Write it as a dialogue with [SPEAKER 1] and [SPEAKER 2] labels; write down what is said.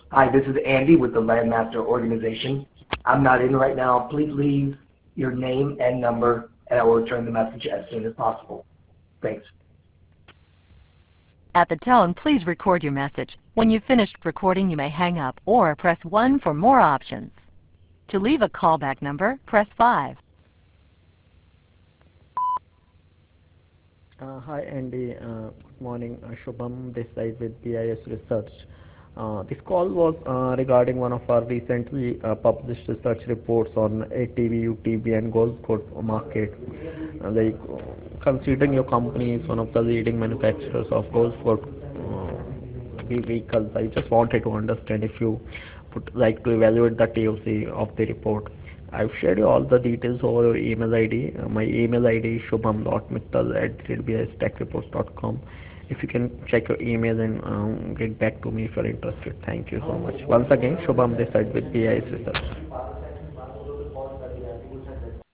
[SPEAKER 1] Hi, this is Andy with the Landmaster organization. I'm not in right now. Please leave your name and number, and I will return the message as soon as possible. Thanks.
[SPEAKER 2] At the tone, please record your message. When you've finished recording, you may hang up or press 1 for more options. To leave a callback number, press 5.
[SPEAKER 3] Hi Andy, good morning. Shubham this side with BIS Research. This call was regarding one of our recently published research reports on ATV, UTV and golf course market. Considering your company is one of the leading manufacturers of golf course vehicles, I just wanted to understand if you would like to evaluate the TOC of the report. I've shared you all the details over your email ID. My email ID is shubham.mittal@bistechreports.com. If you can check your email and get back to me if you're interested. Thank you so much. Once again, Shubham this side with BIS Research.